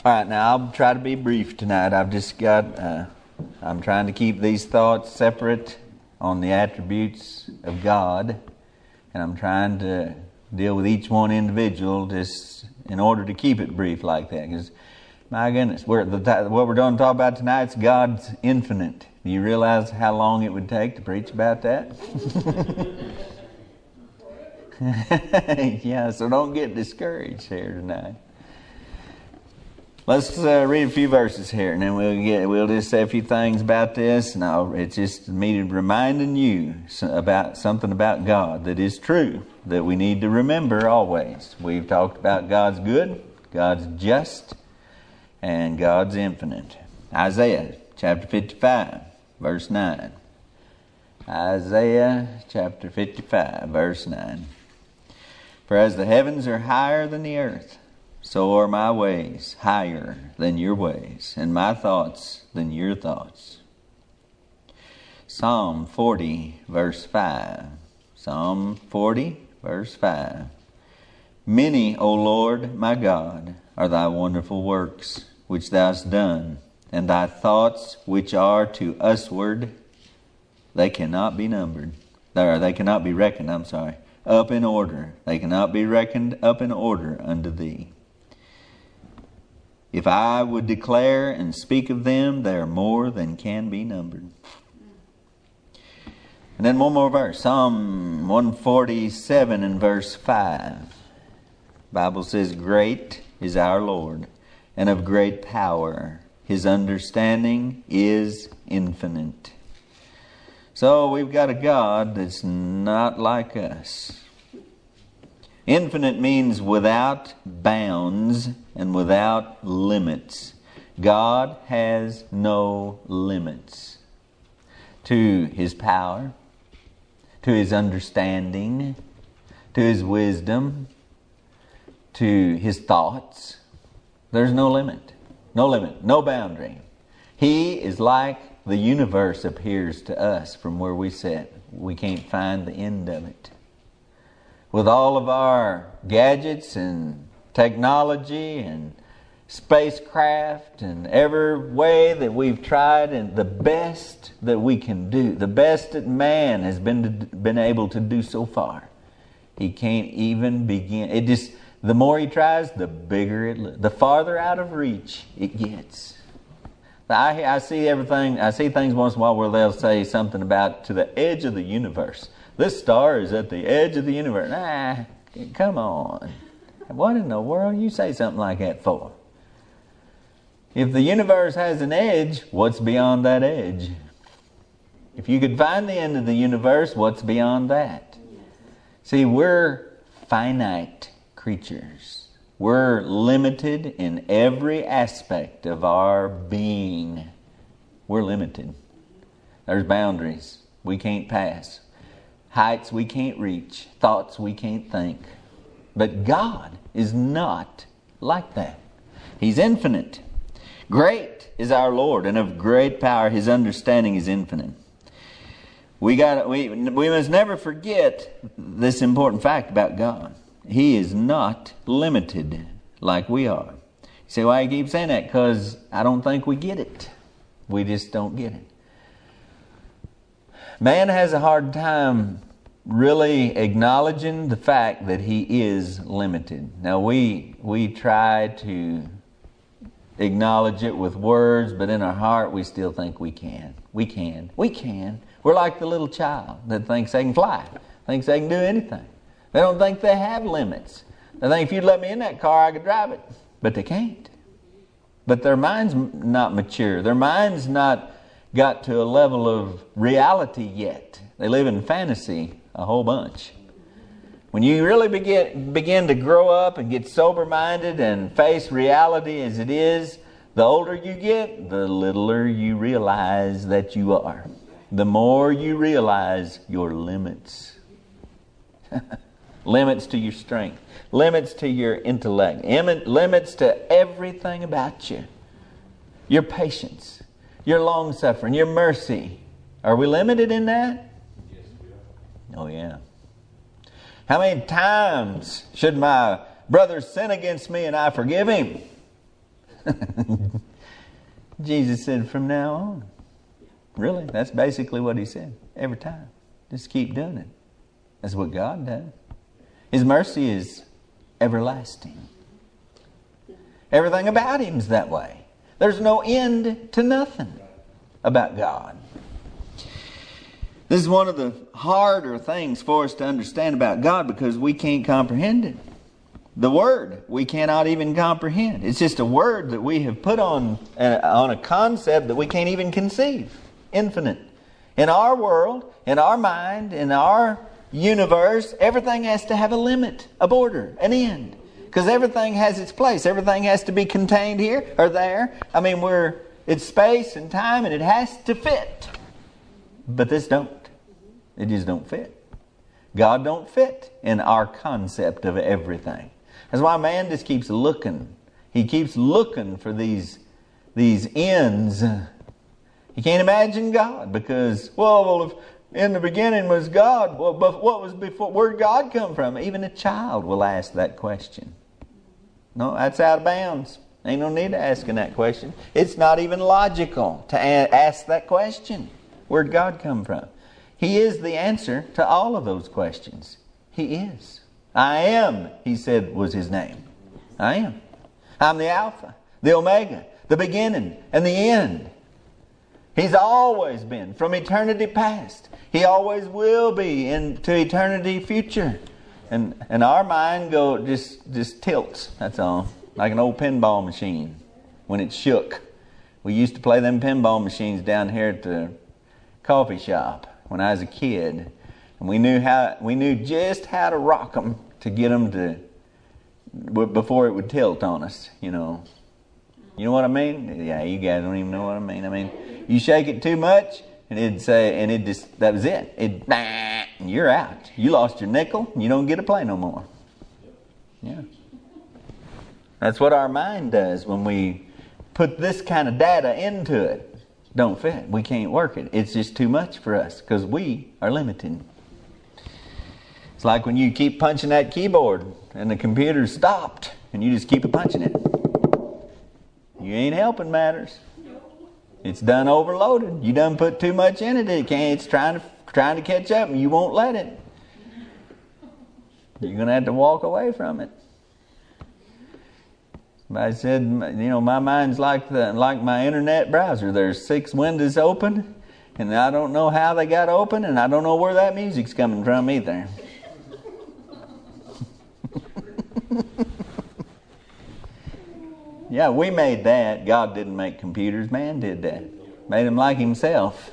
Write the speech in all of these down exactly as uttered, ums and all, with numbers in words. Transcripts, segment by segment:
All right, now I'll try to be brief tonight. I've just got, uh, I'm trying to keep these thoughts separate on the attributes of God, and I'm trying to deal with each one individual just in order to keep it brief like that. Because, my goodness, we're, the, what we're going to talk about tonight is God's infinite. Do you realize how long it would take to preach about that? Yeah, so don't get discouraged here tonight. Let's uh, read a few verses here, and then we'll get we'll just say a few things about this. And I'll, it's just me reminding you about something about God that is true, that we need to remember always. We've talked about God's good, God's just, and God's infinite. Isaiah chapter fifty-five, verse nine. Isaiah chapter fifty-five, verse nine. For as the heavens are higher than the earth, so are my ways higher than your ways, and my thoughts than your thoughts. Psalm forty, verse five. Psalm forty, verse five. Many, O Lord, my God, are thy wonderful works, which thou hast done, and thy thoughts, which are to usward, they cannot be numbered. Or they cannot be reckoned, I'm sorry. Up in order. They cannot be reckoned up in order unto thee. If I would declare and speak of them, they are more than can be numbered. And then one more verse. Psalm one forty-seven and verse five. The Bible says, great is our Lord, and of great power. His understanding is infinite. So we've got a God that's not like us. Infinite means without bounds and without limits. God has no limits to His power, to His understanding, to His wisdom, to His thoughts. There's no limit. No limit. No boundary. He is like the universe appears to us from where we sit. We can't find the end of it. With all of our gadgets and technology and spacecraft and every way that we've tried, and the best that we can do, the best that man has been been able to do so far, he can't even begin. It just, the more he tries, the bigger it, the farther out of reach it gets. I, I see everything. I see things once in a while where they'll say something about to the edge of the universe. This star is at the edge of the universe. Ah, come on. What in the world you say something like that for? If the universe has an edge, what's beyond that edge? If you could find the end of the universe, what's beyond that? See, we're finite creatures. We're limited in every aspect of our being. We're limited. There's boundaries we can't pass. Heights we can't reach. Thoughts we can't think. But God is not like that. He's infinite. Great is our Lord, and of great power. His understanding is infinite. We got we we must never forget this important fact about God. He is not limited like we are. You say, why do you keep saying that? Because I don't think we get it. We just don't get it. Man has a hard time really acknowledging the fact that he is limited. Now we we try to acknowledge it with words, but in our heart we still think we can. We can. We can. We're like the little child that thinks they can fly, thinks they can do anything. They don't think they have limits. They think if you'd let me in that car, I could drive it. But they can't. But their mind's not mature. Their mind's not got to a level of reality yet. They live in fantasy a whole bunch. When you really begin begin to grow up and get sober-minded and face reality as it is, the older you get, the littler you realize that you are. The more you realize your limits. Limits to your strength. Limits to your intellect. Limits to everything about you. Your patience. Your long-suffering. Your mercy. Are we limited in that? Yes, we are. Oh, yeah. How many times should my brother sin against me and I forgive him? Jesus said, from now on. Really, that's basically what he said. Every time. Just keep doing it. That's what God does. His mercy is everlasting. Everything about him is that way. There's no end to nothing about God. This is one of the harder things for us to understand about God because we can't comprehend it. The Word, we cannot even comprehend. It's just a word that we have put on, uh, on a concept that we can't even conceive. Infinite. In our world, in our mind, in our universe, everything has to have a limit, a border, an end. Because everything has its place. Everything has to be contained here or there. I mean, we're it's space and time and it has to fit. But this don't. It just don't fit. God don't fit in our concept of everything. That's why man just keeps looking. He keeps looking for these, these ends. He can't imagine God because, well, well, if in the beginning was God, well, but what was before? Where'd God come from? Even a child will ask that question. No, that's out of bounds. Ain't no need to asking that question. It's not even logical to a- ask that question. Where'd God come from? He is the answer to all of those questions. He is. I am, he said, was his name. I am. I'm the Alpha, the Omega, the beginning and the end. He's always been from eternity past. He always will be into eternity future. And and our mind go just, just tilts, that's all. Like an old pinball machine when it shook. We used to play them pinball machines down here at the coffee shop when I was a kid. And we knew how we knew just how to rock them to get them to before it would tilt on us, you know. You know what I mean? Yeah, you guys don't even know what I mean. I mean, you shake it too much and it'd say, and it just, that was it. It, and you're out. You lost your nickel and you don't get to play no more. Yeah. That's what our mind does when we put this kind of data into it. Don't fit. We can't work it. It's just too much for us because we are limited. It's like when you keep punching that keyboard and the computer stopped and you just keep punching it. You ain't helping matters. It's done overloaded. You done put too much in it. It can't. It's trying to trying to catch up and you won't let it. You're going to have to walk away from it. Somebody said, you know, my mind's like the like my internet browser. There's six windows open, and I don't know how they got open, and I don't know where that music's coming from either. Yeah, we made that. God didn't make computers. Man did that. Made them like himself.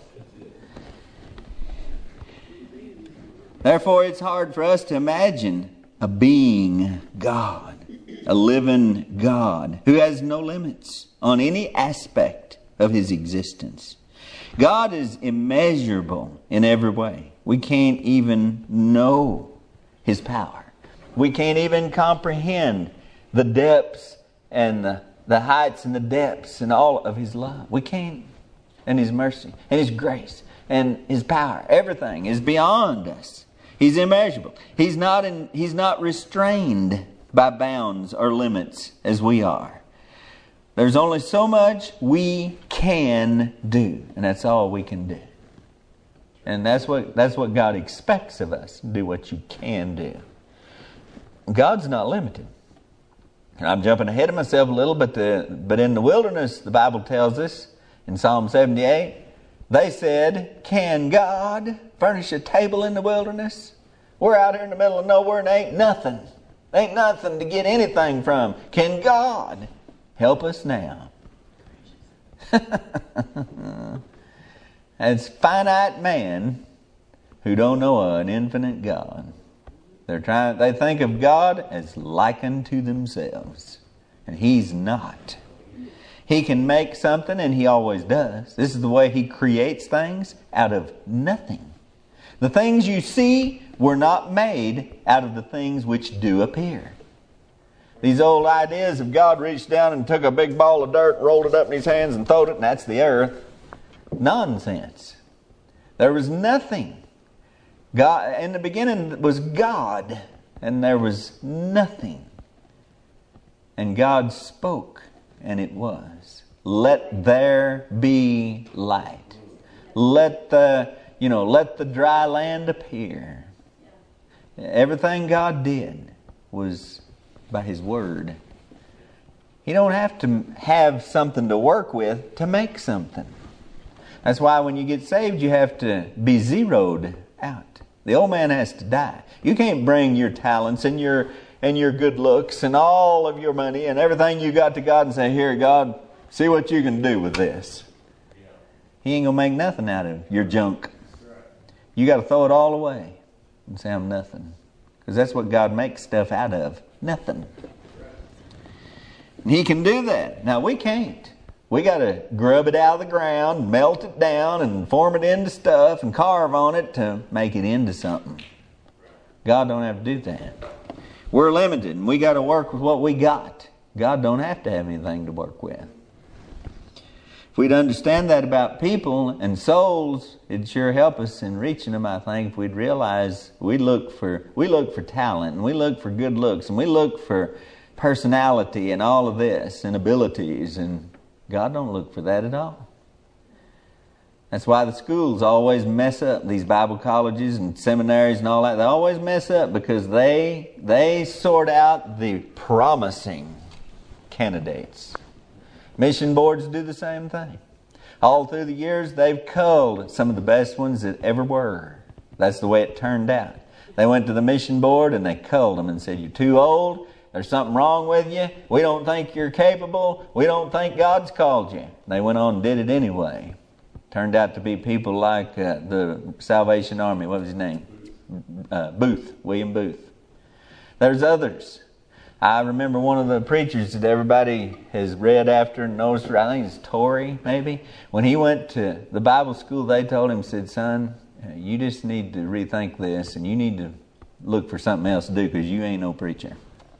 Therefore, it's hard for us to imagine a being God, a living God who has no limits on any aspect of his existence. God is immeasurable in every way. We can't even know his power. We can't even comprehend the depths and the, the heights and the depths and all of his love. We can't. And his mercy and his grace and his power. Everything is beyond us. He's immeasurable. He's not in, he's not restrained by bounds or limits as we are. There's only so much we can do, and that's all we can do. And that's what that's what God expects of us. Do what you can do. God's not limited. And I'm jumping ahead of myself a little, but the but in the wilderness, the Bible tells us in Psalm seventy-eight, they said, "Can God furnish a table in the wilderness? We're out here in the middle of nowhere and ain't nothing. Ain't nothing to get anything from. Can God help us now?" As finite man who don't know an infinite God. They're trying. They think of God as like unto themselves, and He's not. He can make something, and He always does. This is the way He creates things out of nothing. The things you see were not made out of the things which do appear. These old ideas of God reached down and took a big ball of dirt, rolled it up in His hands and throwed it, and that's the earth. Nonsense. There was nothing. God, in the beginning was God, and there was nothing. And God spoke, and it was. Let there be light. Let the, you know, let the dry land appear. Everything God did was by His Word. You don't have to have something to work with to make something. That's why when you get saved, you have to be zeroed out. The old man has to die. You can't bring your talents and your and your good looks and all of your money and everything you got to God and say, "Here, God, see what you can do with this." He ain't going to make nothing out of your junk. You got to throw it all away and say, "I'm nothing." Because that's what God makes stuff out of. Nothing. And He can do that. Now, we can't. We got to grub it out of the ground, melt it down, and form it into stuff and carve on it to make it into something. God don't have to do that. We're limited, and we got to work with what we got. God don't have to have anything to work with. If we'd understand that about people and souls, it'd sure help us in reaching them, I think, if we'd realize we look for we look for talent, and we look for good looks, and we look for personality and all of this, and abilities, and God don't look for that at all. That's why the schools always mess up. These Bible colleges and seminaries and all that, they always mess up because they they sort out the promising candidates. Mission boards do the same thing. All through the years, they've culled some of the best ones that ever were. That's the way it turned out. They went to the mission board and they culled them and said, "You're too old. There's something wrong with you. We don't think you're capable. We don't think God's called you." They went on and did it anyway. Turned out to be people like uh, the Salvation Army. What was his name? Uh, Booth. William Booth. There's others. I remember one of the preachers that everybody has read after and noticed, I think it's Torrey maybe. When he went to the Bible school, they told him, said, "Son, you just need to rethink this and you need to look for something else to do because you ain't no preacher."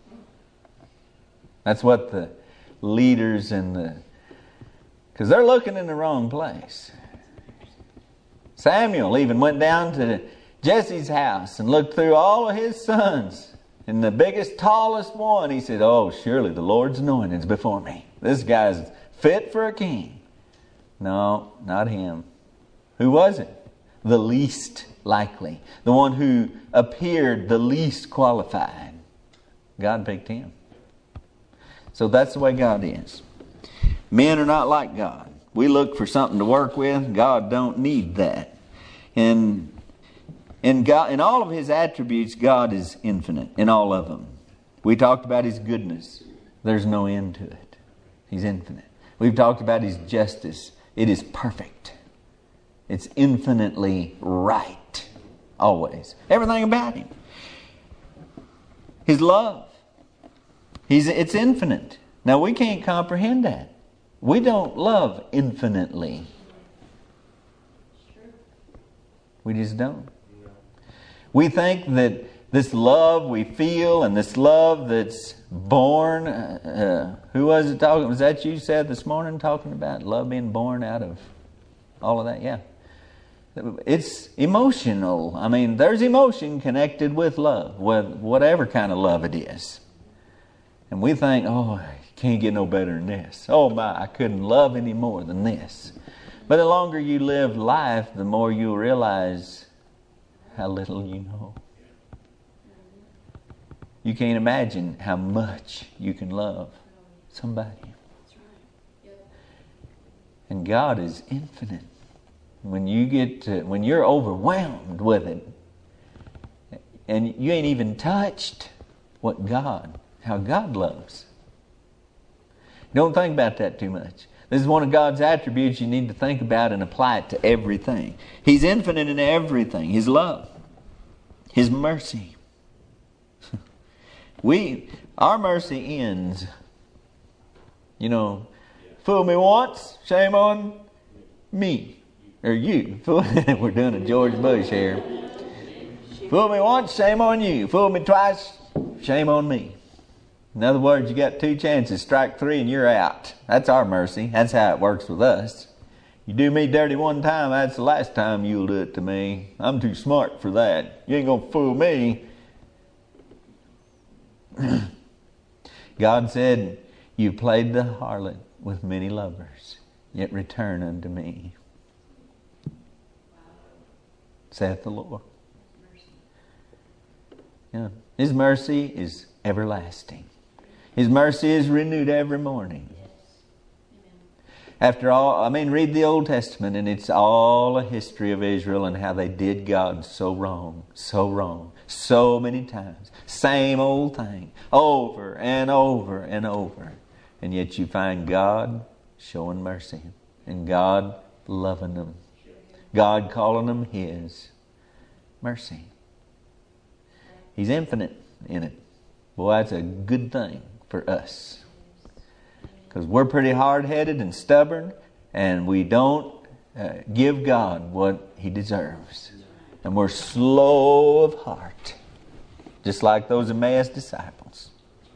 That's what the leaders and the... Because they're looking in the wrong place. Samuel even went down to Jesse's house and looked through all of his sons. And the biggest, tallest one, he said, "Oh, surely the Lord's anointed is before me. This guy's fit for a king." No, not him. Who was it? The least likely. The one who appeared the least qualified. God picked him. So that's the way God is. Men are not like God. We look for something to work with. God don't need that. And in God, in all of His attributes, God is infinite in all of them. We talked about His goodness. There's no end to it. He's infinite. We've talked about His justice. It is perfect. It's infinitely right. Always. Everything about Him. His love. He's, it's infinite. Now we can't comprehend that. We don't love infinitely. We just don't. We think that this love we feel and this love that's born, uh, who was it talking? Was that you said this morning talking about love being born out of all of that? Yeah. It's emotional. I mean, there's emotion connected with love, whatever kind of love it is. And we think, "Oh, I can't get no better than this. Oh my, I couldn't love any more than this." But the longer you live life, the more you'll realize how little you know. You can't imagine how much you can love somebody. And God is infinite. When you get to, when you're overwhelmed with it, and you ain't even touched what God, how God loves. Don't think about that too much. This is one of God's attributes you need to think about and apply it to everything. He's infinite in everything. His love. His mercy. We, our mercy ends. You know, fool me once, shame on me. Or you. We're doing a George Bush here. Fool me once, shame on you. Fool me twice, shame on me. In other words, you got two chances. Strike three and you're out. That's our mercy. That's how it works with us. You do me dirty one time, that's the last time you'll do it to me. I'm too smart for that. You ain't going to fool me. God said, You played the harlot with many lovers, yet return unto me, saith the Lord. Yeah. His mercy is everlasting. His mercy is renewed every morning. After all, I mean, read the Old Testament and it's all a history of Israel and how they did God so wrong, so wrong, so many times. Same old thing, over and over and over. And yet you find God showing mercy and God loving them. God calling them His. Mercy. He's infinite in it. Boy, that's a good thing for us. Because we're pretty hard-headed and stubborn, and we don't uh, give God what He deserves. And we're slow of heart, just like those Emmaus disciples.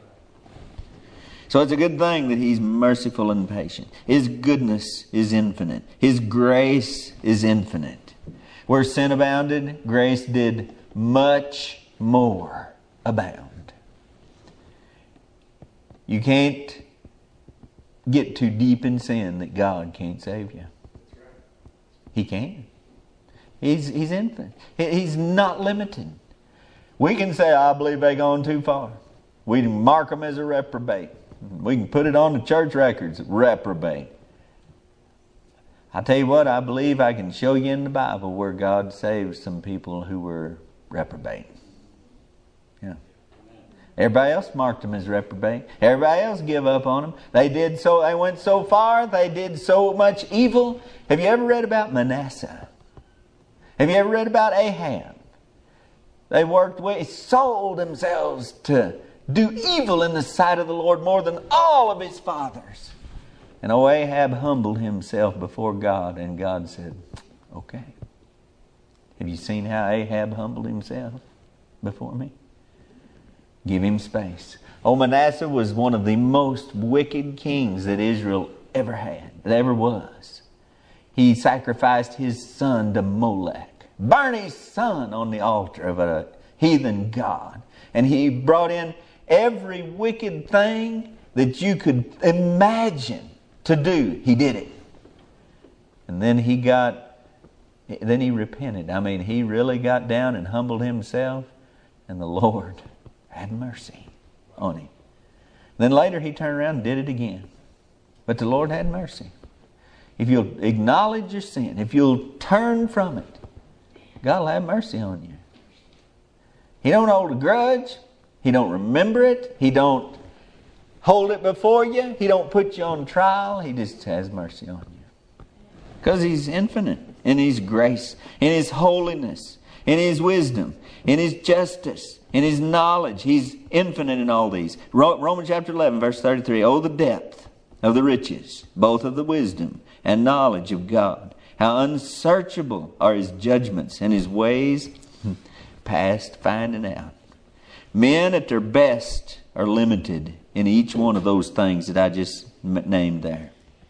So it's a good thing that He's merciful and patient. His goodness is infinite. His grace is infinite. Where sin abounded, grace did much more abound. You can't get too deep in sin that God can't save you. He can. He's, he's infinite. He's not limited. We can say, I believe they've gone too far. We can mark them as a reprobate. We can put it on the church records, reprobate. I tell you what, I believe I can show you in the Bible where God saved some people who were reprobate. Yeah. Everybody else marked them as reprobate. Everybody else give up on them. They did so. They went so far. They did so much evil. Have you ever read about Manasseh? Have you ever read about Ahab? They worked way, sold themselves to do evil in the sight of the Lord more than all of his fathers. And oh, Ahab humbled himself before God, and God said, "Okay." Have you seen how Ahab humbled himself before me? Give him space. Oh, Manasseh was one of the most wicked kings that Israel ever had, that ever was. He sacrificed his son to Molech, burned his son on the altar of a heathen god. And he brought in every wicked thing that you could imagine to do. He did it. And then he got, then he repented. I mean, he really got down and humbled himself, and the Lord had mercy on him. Then later he turned around and did it again. But the Lord had mercy. If you'll acknowledge your sin, if you'll turn from it, God will have mercy on you. He don't hold a grudge. He don't remember it. He don't hold it before you. He don't put you on trial. He just has mercy on you. Because He's infinite in His grace, in His holiness, in His wisdom, in His justice, in His knowledge. He's infinite in all these. Romans chapter eleven, verse thirty-three. Oh, the depth of the riches, both of the wisdom and knowledge of God. How unsearchable are His judgments, and His ways past finding out. Men at their best are limited in each one of those things that I just named there.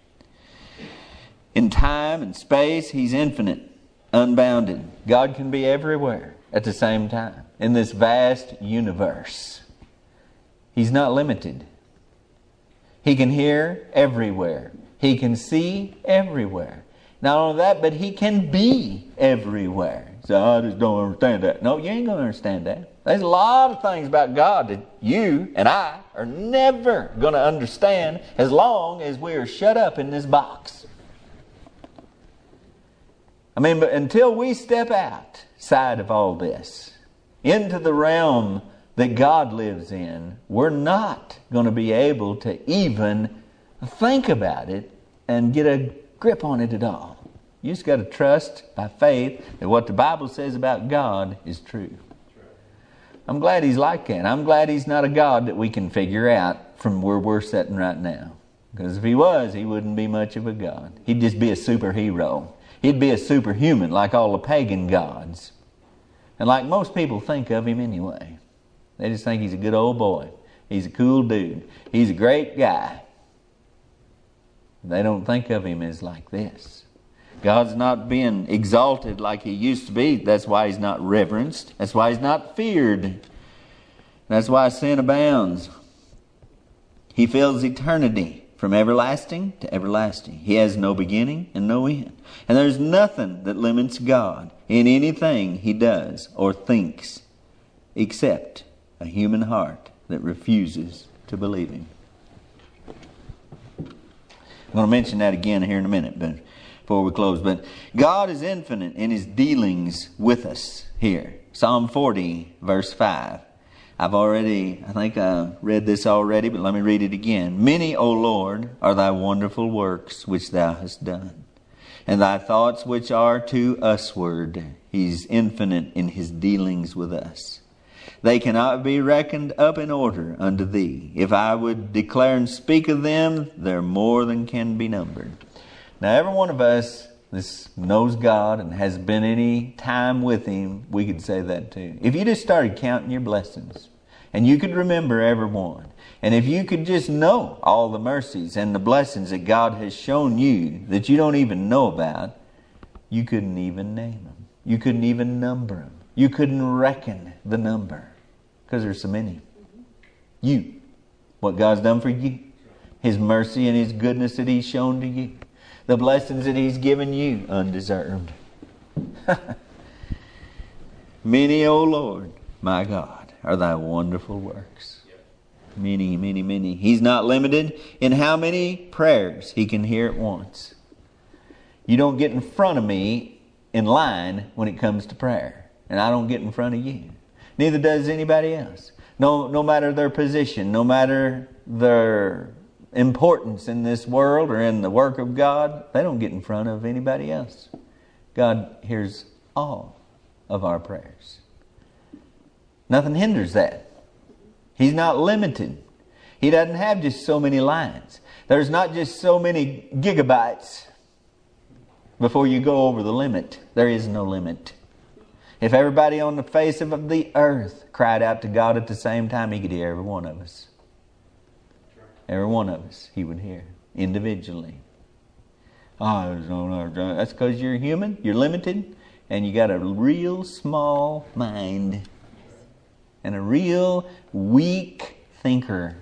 In time and space, He's infinite, unbounded. God can be everywhere at the same time in this vast universe. He's not limited. He can hear everywhere. He can see everywhere. Not only that, but He can be everywhere. So I just don't understand that. No, you ain't going to understand that. There's a lot of things about God that you and I are never going to understand as long as we are shut up in this box. I mean, but until we step outside of all this, into the realm that God lives in, we're not going to be able to even think about it and get a grip on it at all. You just got to trust by faith that what the Bible says about God is true. I'm glad He's like that. I'm glad He's not a God that we can figure out from where we're sitting right now. Because if He was, He wouldn't be much of a God. He'd just be a superhero. He'd be a superhuman like all the pagan gods. And like most people think of Him anyway. They just think He's a good old boy. He's a cool dude. He's a great guy. They don't think of Him as like this. God's not being exalted like He used to be. That's why He's not reverenced. That's why He's not feared. That's why sin abounds. He fills eternity from everlasting to everlasting. He has no beginning and no end. And there's nothing that limits God in anything He does or thinks except a human heart that refuses to believe Him. I'm going to mention that again here in a minute, but before we close. But God is infinite in His dealings with us here. Psalm forty, verse five. I've already, I think I read this already, but let me read it again. Many, O Lord, are Thy wonderful works which Thou hast done, and Thy thoughts which are to usward. He's infinite in His dealings with us. They cannot be reckoned up in order unto Thee. If I would declare and speak of them, they're more than can be numbered. Now, every one of us this knows God and has been any time with Him, we could say that too. If you just started counting your blessings, and you could remember every one, and if you could just know all the mercies and the blessings that God has shown you that you don't even know about, you couldn't even name them. You couldn't even number them. You couldn't reckon the number because there's so many. You, what God's done for you, His mercy and His goodness that He's shown to you, the blessings that He's given you undeserved. Many, O Lord, my God, are Thy wonderful works. Many, many, many. He's not limited in how many prayers He can hear at once. You don't get in front of me in line when it comes to prayer. And I don't get in front of you. Neither does anybody else. No, no matter their position, no matter their importance in this world or in the work of God, they don't get in front of anybody else. God hears all of our prayers. Nothing hinders that. He's not limited. He doesn't have just so many lines. There's not just so many gigabytes before you go over the limit. There is no limit. If everybody on the face of the earth cried out to God at the same time, He could hear every one of us. Every one of us He would hear individually. Oh, that's because you're human, you're limited, and you got a real small mind and a real weak thinker.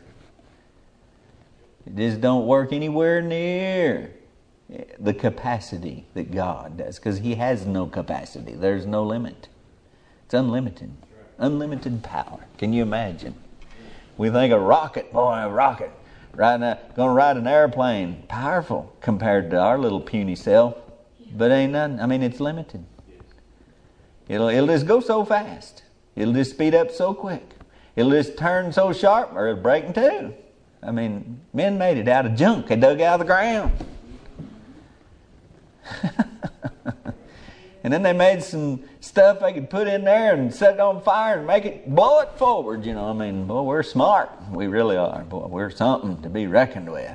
It just don't work anywhere near the capacity that God does, because He has no capacity. There's no limit. It's unlimited. Unlimited power. Can you imagine? We think a rocket, boy, a rocket, right now, going to ride an airplane, powerful compared to our little puny self, but ain't nothing. I mean, it's limited. It'll it'll just go so fast. It'll just speed up so quick. It'll just turn so sharp, or it'll break in two. I mean, men made it out of junk they dug out of the ground. And then they made some stuff they could put in there and set it on fire and make it blow it forward. You know, I mean, boy, we're smart. We really are. Boy, we're something to be reckoned with.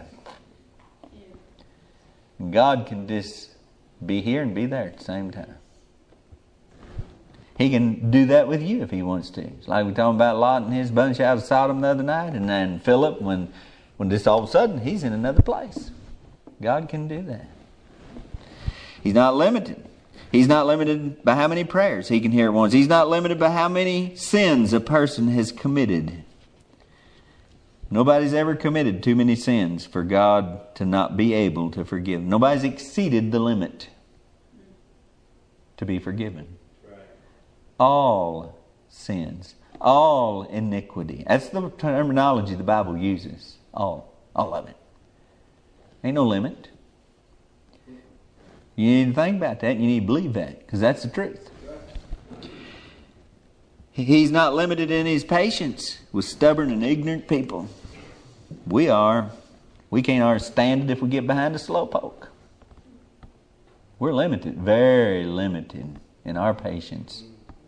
And God can just be here and be there at the same time. He can do that with you if He wants to. It's like we were talking about Lot and his bunch out of Sodom the other night, and then Philip, when, when just all of a sudden he's in another place. God can do that. He's not limited. He's not limited by how many prayers He can hear at once. He's not limited by how many sins a person has committed. Nobody's ever committed too many sins for God to not be able to forgive. Nobody's exceeded the limit to be forgiven. Right. All sins, all iniquity. That's the terminology the Bible uses. All, all of it. Ain't no limit. You need to think about that. You need to believe that, because that's the truth. He's not limited in His patience with stubborn and ignorant people. We are. We can't understand it if we get behind a slowpoke. We're limited, very limited in our patience.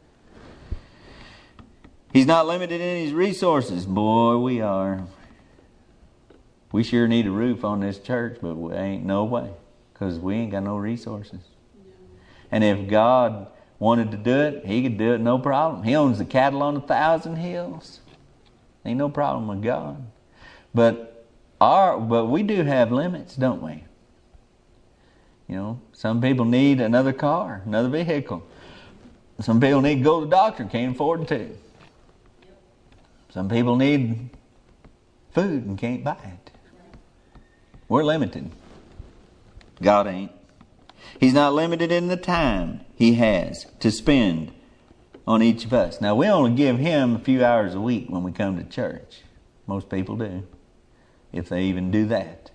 He's not limited in His resources. Boy, we are. We sure need a roof on this church, but we ain't no way. Because we ain't got no resources. No. And if God wanted to do it, He could do it, no problem. He owns the cattle on a thousand hills. Ain't no problem with God. But our but we do have limits, don't we? You know, some people need another car, another vehicle. Some people need to go to the doctor, can't afford to. Some people need food and can't buy it. We're limited. God ain't. He's not limited in the time He has to spend on each of us. Now, we only give Him a few hours a week when we come to church. Most people do, if they even do that.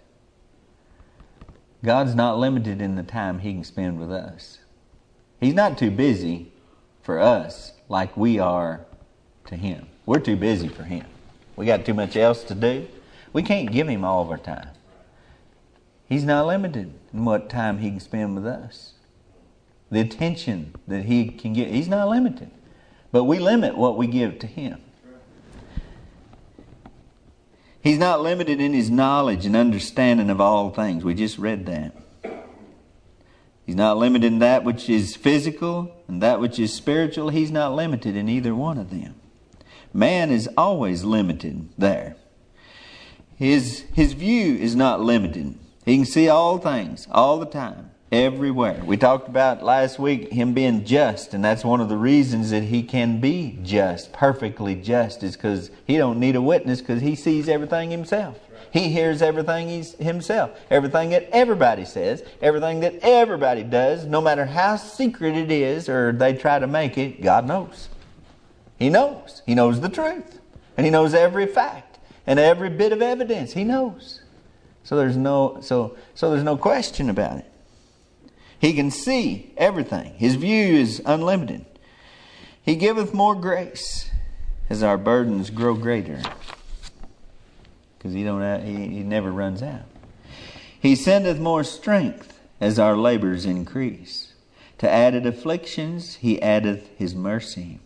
God's not limited in the time He can spend with us. He's not too busy for us like we are to Him. We're too busy for Him. We got too much else to do. We can't give Him all of our time. He's not limited in what time He can spend with us. The attention that He can get, He's not limited. But we limit what we give to Him. He's not limited in His knowledge and understanding of all things. We just read that. He's not limited in that which is physical and that which is spiritual. He's not limited in either one of them. Man is always limited there. His, his view is not limited. He can see all things, all the time, everywhere. We talked about last week Him being just, and that's one of the reasons that He can be just, perfectly just, is because He don't need a witness, because He sees everything Himself. He hears everything he's, Himself. Everything that everybody says, everything that everybody does, no matter how secret it is or they try to make it, God knows. He knows. He knows the truth. And He knows every fact and every bit of evidence. He knows. So there's no so so there's no question about it. He can see everything. His view is unlimited. He giveth more grace as our burdens grow greater. Because he don't have, he, he never runs out. He sendeth more strength as our labors increase. To added afflictions He addeth His mercy.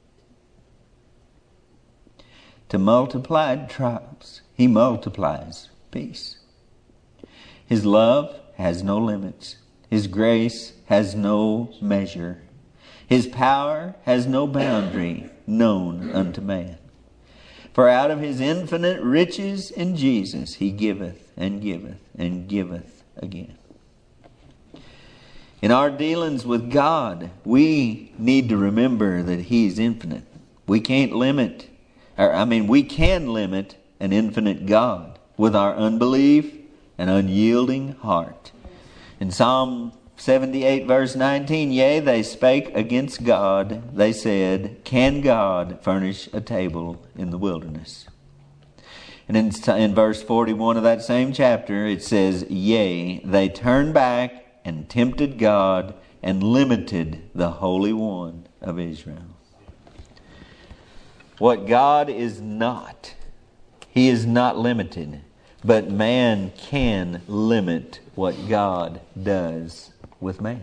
To multiplied trials He multiplies peace. His love has no limits. His grace has no measure. His power has no boundary known unto man. For out of His infinite riches in Jesus He giveth and giveth and giveth again. In our dealings with God, we need to remember that He is infinite. We can't limit, or I mean, we can limit an infinite God with our unbelief and unyielding heart. In Psalm seventy-eight verse nineteen, yea, they spake against God. They said, can God furnish a table in the wilderness? And in, in verse forty-one of that same chapter, it says, yea, they turned back and tempted God and limited the Holy One of Israel. What God is not, He is not limited. But man can limit what God does with man.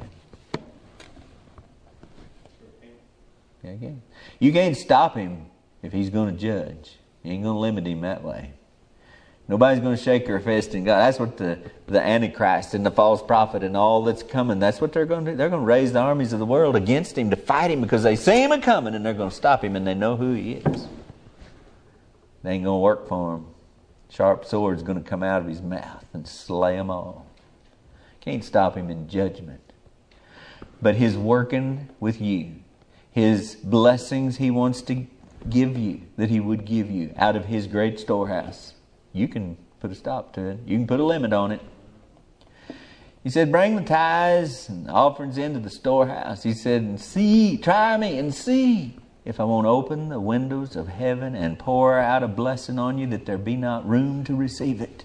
Yeah, again. You can't stop Him if He's going to judge. You ain't going to limit Him that way. Nobody's going to shake their fist in God. That's what the, the Antichrist and the false prophet and all that's coming, that's what they're going to do. They're going to raise the armies of the world against Him to fight Him because they see Him coming and they're going to stop Him and they know who He is. They ain't going to work for Him. Sharp sword's going to come out of His mouth and slay them all. Can't stop Him in judgment. But His working with you, His blessings He wants to give you, that He would give you out of His great storehouse, you can put a stop to it. You can put a limit on it. He said, bring the tithes and offerings into the storehouse. He said, and see, try me and see if I won't open the windows of heaven and pour out a blessing on you that there be not room to receive it.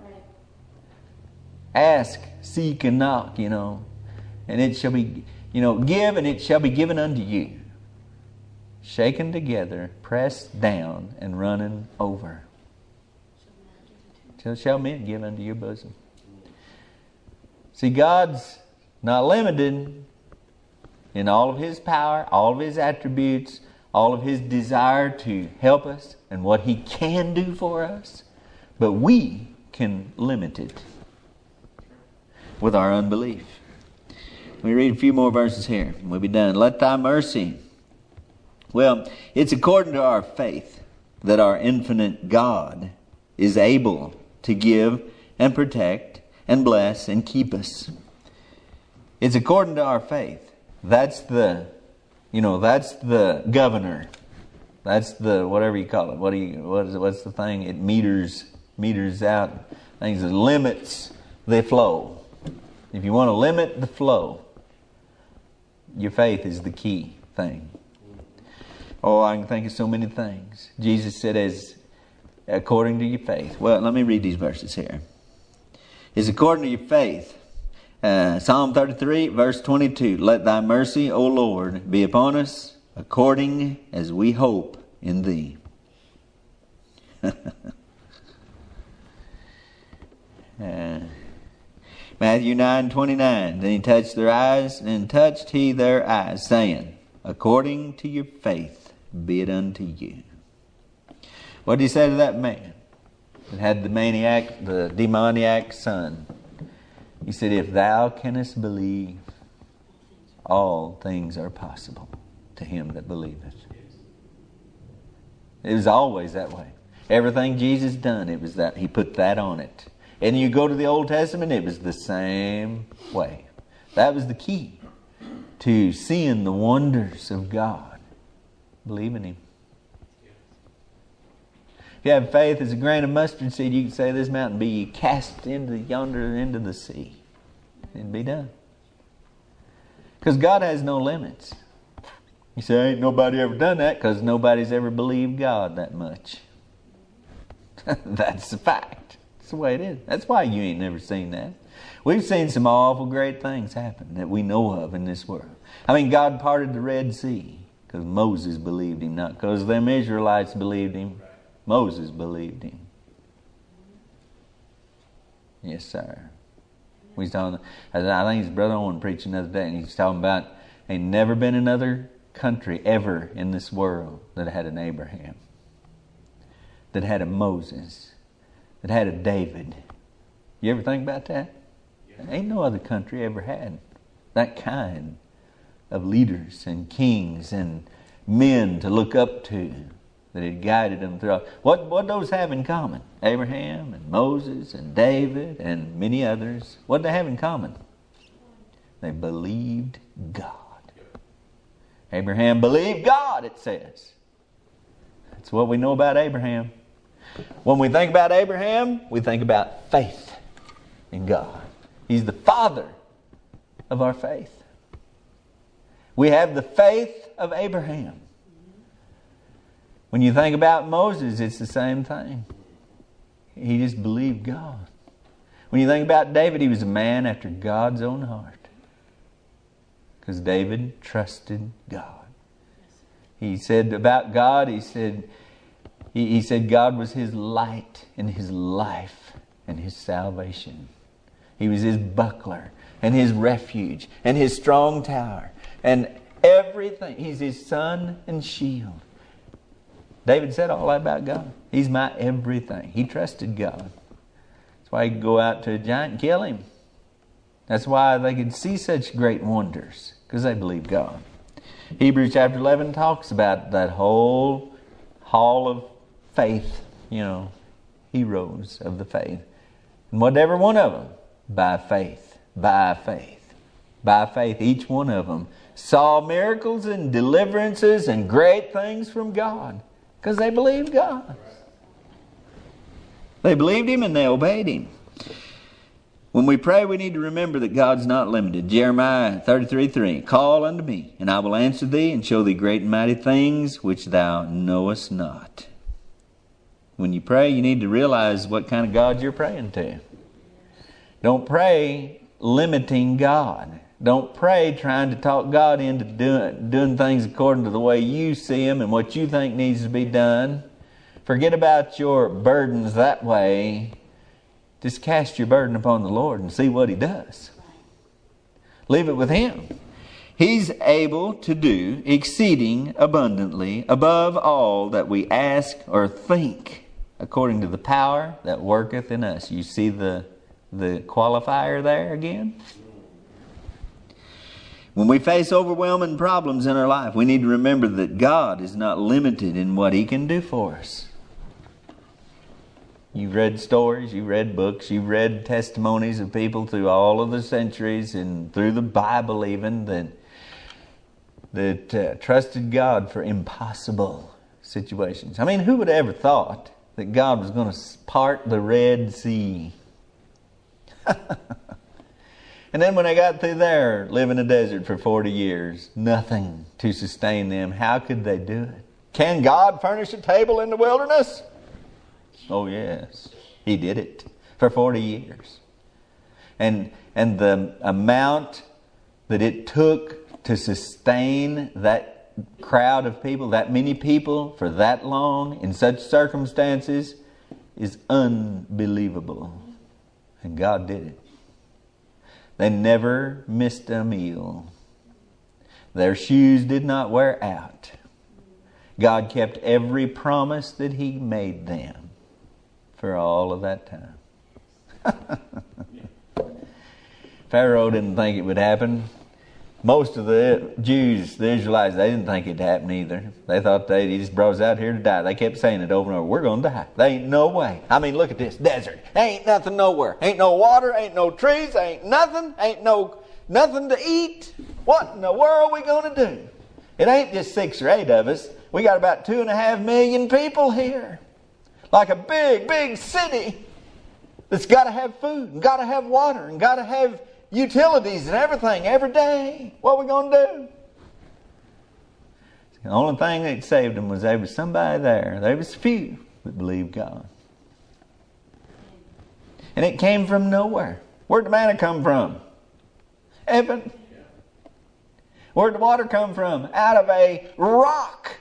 Ask, seek, and knock, you know. And it shall be, you know, give and it shall be given unto you. Shaken together, pressed down, and running over. So shall men give unto your bosom. See, God's not limited in all of His power, all of His attributes, all of His desire to help us and what He can do for us. But we can limit it with our unbelief. Let me read a few more verses here and we'll be done. Let thy mercy. Well, it's according to our faith that our infinite God is able to give and protect and bless and keep us. It's according to our faith. That's the, you know, that's the governor That's the, whatever you call it. What do you, what is it, what's the thing? It meters, meters out things that limits the flow. If you want to limit the flow, your faith is the key thing. Oh, I can think of so many things. Jesus said, as according to your faith. Well, let me read these verses here. Is according to your faith. Uh, Psalm thirty-three, verse twenty-two. Let thy mercy, O Lord, be upon us, according as we hope in thee. uh, Matthew nine, twenty-nine. Then he touched their eyes, and touched he their eyes, saying, according to your faith be it unto you. What did he say to that man that had the maniac, the demoniac son? He said, if thou canst believe, all things are possible to him that believeth. It was always that way. Everything Jesus done, it was that. He put that on it. And you go to the Old Testament, it was the same way. That was the key to seeing the wonders of God. Believe in Him. If you have faith as a grain of mustard seed, you can say this mountain be ye cast into yonder into the sea. It'd be done. Because God has no limits. You say, ain't nobody ever done that, because nobody's ever believed God that much. That's the fact. That's the way it is. That's why you ain't never seen that. We've seen some awful great things happen that we know of in this world. I mean, God parted the Red Sea because Moses believed Him, not because them Israelites believed Him. Moses believed Him. Yes, sir. We was talking, I think his brother Owen preached another day, and he's talking about ain't never been another country ever in this world that had an Abraham, that had a Moses, that had a David. You ever think about that? Yeah. Ain't no other country ever had that kind of leaders and kings and men to look up to, that had guided them throughout. What what those have in common? Abraham and Moses and David and many others. What did they have in common? They believed God. Abraham believed God, it says. That's what we know about Abraham. When we think about Abraham, we think about faith in God. He's the father of our faith. We have the faith of Abraham. When you think about Moses, it's the same thing. He just believed God. When you think about David, he was a man after God's own heart. Because David trusted God. He said about God, he said, he, he said God was his light and his life and his salvation. He was his buckler and his refuge and his strong tower and everything. He's his sun and shield. David said all that about God. He's my everything. He trusted God. That's why he could go out to a giant and kill him. That's why they could see such great wonders, because they believed God. Hebrews chapter eleven talks about that whole hall of faith, you know, heroes of the faith. And whatever one of them, by faith, by faith, by faith, each one of them saw miracles and deliverances and great things from God. Because they believed God. They believed Him and they obeyed Him. When we pray, we need to remember that God's not limited. Jeremiah thirty-three three. Call unto me, and I will answer thee, and show thee great and mighty things which thou knowest not. When you pray, you need to realize what kind of God you're praying to. Don't pray limiting God. Don't pray trying to talk God into doing, doing things according to the way you see Him and what you think needs to be done. Forget about your burdens that way. Just cast your burden upon the Lord and see what He does. Leave it with Him. He's able to do exceeding abundantly above all that we ask or think, according to the power that worketh in us. You see the, the qualifier there again? When we face overwhelming problems in our life, we need to remember that God is not limited in what He can do for us. You've read stories, you've read books, you've read testimonies of people through all of the centuries and through the Bible even that, that uh, trusted God for impossible situations. I mean, who would have ever thought that God was going to part the Red Sea? And then when they got through there, live in a desert for forty years, nothing to sustain them. How could they do it? Can God furnish a table in the wilderness? Oh yes, He did it for forty years. And and the amount that it took to sustain that crowd of people, that many people, for that long, in such circumstances, is unbelievable. And God did it. They never missed a meal. Their shoes did not wear out. God kept every promise that He made them for all of that time. Pharaoh didn't think it would happen. Most of the Jews, the Israelites, they didn't think it'd happen either. They thought they he just brought us out here to die. They kept saying it over and over. We're going to die. There ain't no way. I mean, look at this desert. Ain't nothing nowhere. Ain't no water. Ain't no trees. Ain't nothing. Ain't no nothing to eat. What in the world are we going to do? It ain't just six or eight of us. We got about two and a half million people here. Like a big, big city that's got to have food and got to have water and got to have utilities and everything every day. What are we going to do? The only thing that saved them was there was somebody there. There was few that believed God. And it came from nowhere. Where'd the manna come from? Heaven. Where'd the water come from? Out of a rock.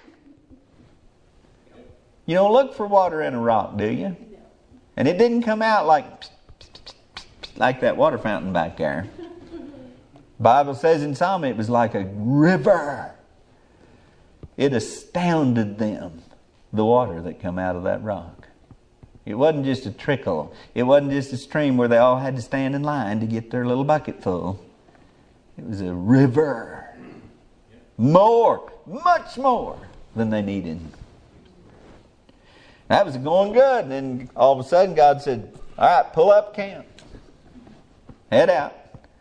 You don't look for water in a rock, do you? And it didn't come out like like that water fountain back there. The Bible says in Psalm it was like a river. It astounded them, the water that come out of that rock. It wasn't just a trickle. It wasn't just a stream where they all had to stand in line to get their little bucket full. It was a river. More, much more than they needed. That was going good. And then all of a sudden God said, all right, pull up camp. Head out.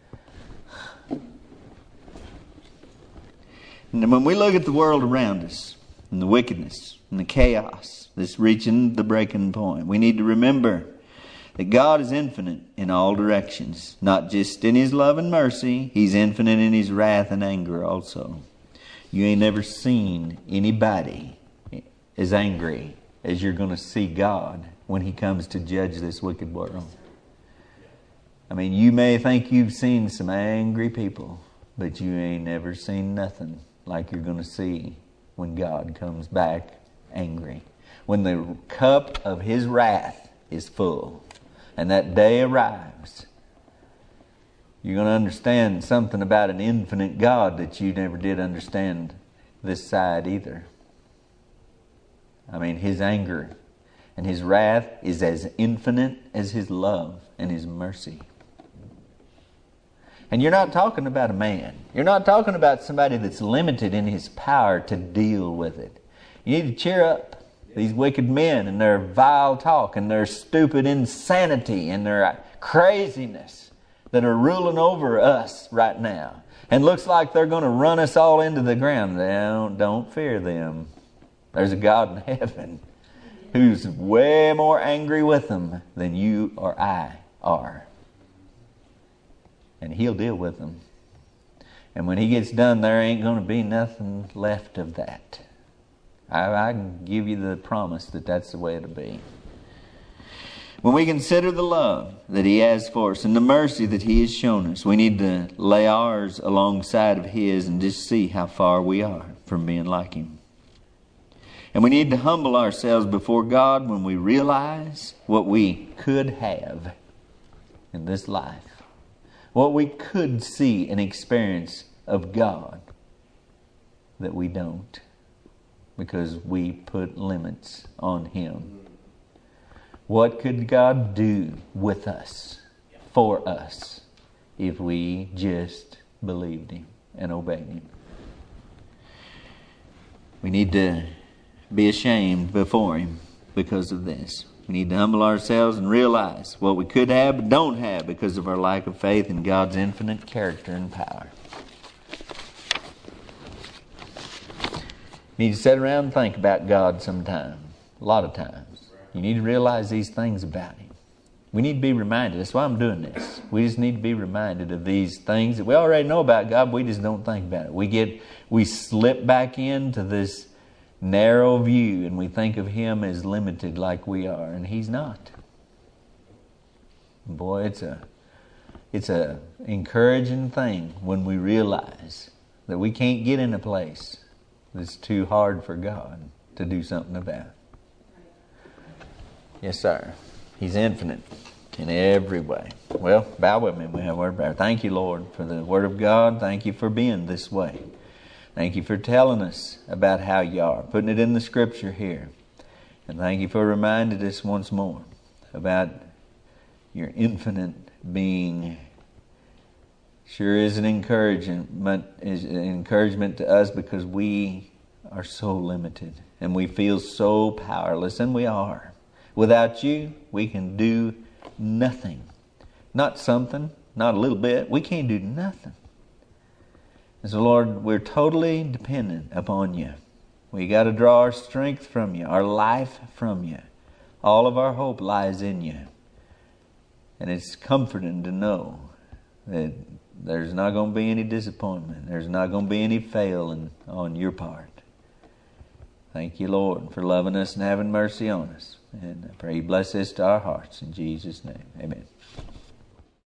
And when we look at the world around us, and the wickedness, and the chaos that's reaching the breaking point, we need to remember that God is infinite in all directions. Not just in His love and mercy, He's infinite in His wrath and anger also. You ain't never seen anybody as angry as you're going to see God when He comes to judge this wicked world. I mean, you may think you've seen some angry people, but you ain't never seen nothing like you're going to see when God comes back angry. When the cup of His wrath is full and that day arrives, you're going to understand something about an infinite God that you never did understand this side either. I mean, His anger and His wrath is as infinite as His love and His mercy. And you're not talking about a man. You're not talking about somebody that's limited in his power to deal with it. You need to cheer up these wicked men and their vile talk and their stupid insanity and their craziness that are ruling over us right now. And looks like they're going to run us all into the ground. Don't, don't fear them. There's a God in heaven who's way more angry with them than you or I are. And He'll deal with them. And when He gets done, there ain't going to be nothing left of that. I, I can give you the promise that that's the way it'll be. When we consider the love that He has for us and the mercy that He has shown us, we need to lay ours alongside of His and just see how far we are from being like Him. And we need to humble ourselves before God when we realize what we could have in this life. What we could see and experience of God that we don't, because we put limits on Him. What could God do with us, for us, if we just believed Him and obeyed Him? We need to be ashamed before Him because of this. We need to humble ourselves and realize what we could have but don't have because of our lack of faith in God's infinite character and power. You need to sit around and think about God sometime. A lot of times. You need to realize these things about Him. We need to be reminded. That's why I'm doing this. We just need to be reminded of these things that we already know about God. We just don't think about it. We get, we slip back into this narrow view and we think of Him as limited like we are, and He's not. Boy, it's a, it's a encouraging thing when we realize that we can't get in a place that's too hard for God to do something about. Yes, sir. He's infinite in every way. Well, bow with me. We have a word of prayer. Thank you, Lord, for the Word of God. Thank you for being this way. Thank you for telling us about how you are, putting it in the Scripture here. And thank you for reminding us once more about your infinite being. Sure is an encouragement, is an encouragement to us because we are so limited and we feel so powerless, and we are. Without you, we can do nothing. Not something, not a little bit. We can't do nothing. And so, Lord, we're totally dependent upon you. We got to draw our strength from you, our life from you. All of our hope lies in you. And it's comforting to know that there's not going to be any disappointment. There's not going to be any failing on your part. Thank you, Lord, for loving us and having mercy on us. And I pray you bless this to our hearts. In Jesus' name, amen.